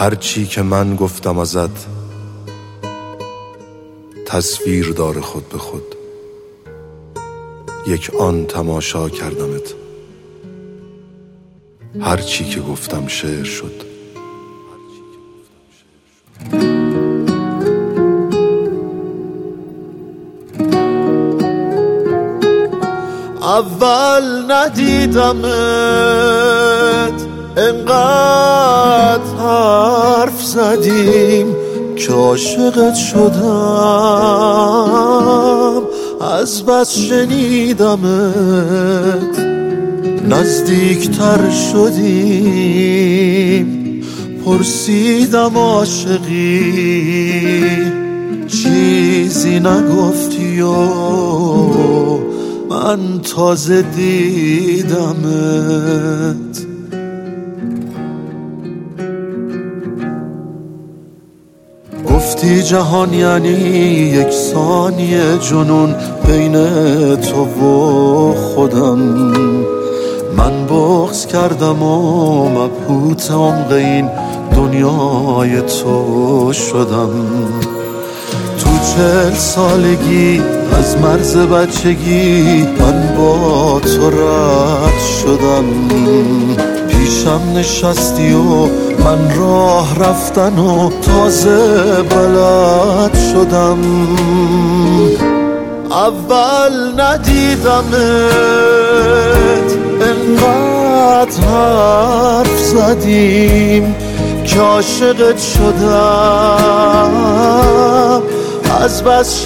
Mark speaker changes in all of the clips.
Speaker 1: هرچی که من گفتم ازت تصویر داره خود به خود، یک آن تماشا کردمت. هرچی که گفتم شعر شد.
Speaker 2: اول ندیدمت انقدر حرف زدیم که عاشقت شدم، از بس شنیدمت نزدیکتر شدیم. پرسیدم عاشقی چیزی نگفتی و من تازه دیدمت. گفتی جهان یعنی یک ثانیه جنون بین تو و خودم. من بغض کردم و مبهوت عمق این دنیای تو شدم. تو 40 سالگی از مرز بچگی من با تو رد شدم. پیشم نشستی و من راه رفتن و تازه بلد شدم. اول ندیدمت انقدر حرف زدیم که عاشقت شدم، از بس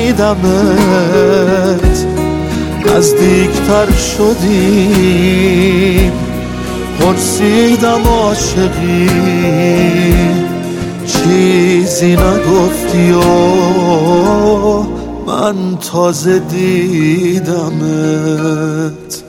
Speaker 2: شنیدمت نزدیکتر شدیم. پرسیدم عاشقی چیزی نگفتی و من تازه دیدمت.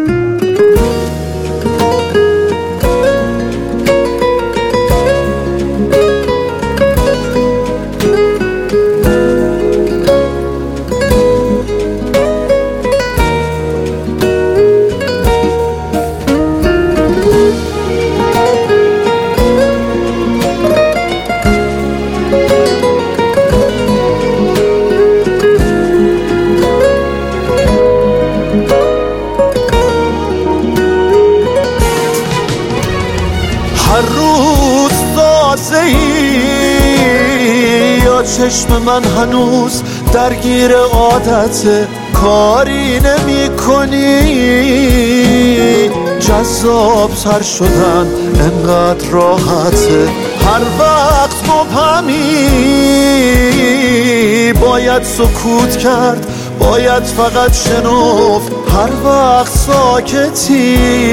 Speaker 2: هر روز تازه‌ای یا چشم من هنوز درگیر عادت کاری نمی کنی. جذاب تر شدن انقدر راحته، هر وقت مبهمی. باید سکوت کرد، باید فقط شنفت هر وقت ساکتی.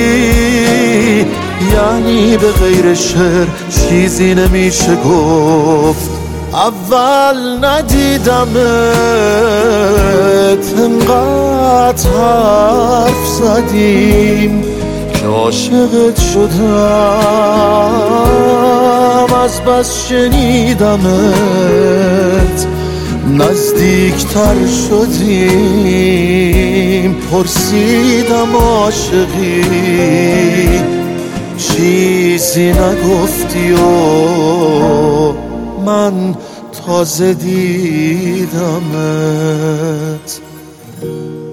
Speaker 2: یعنی به غیر شعر چیزی نمیشه گفت. اول ندیدمت انقدر حرف زدیم که عاشقت شدم، از بس شنیدمت نزدیکتر شدیم. پرسیدم عاشقی چیزی نگفتی و من تازه دیدمت.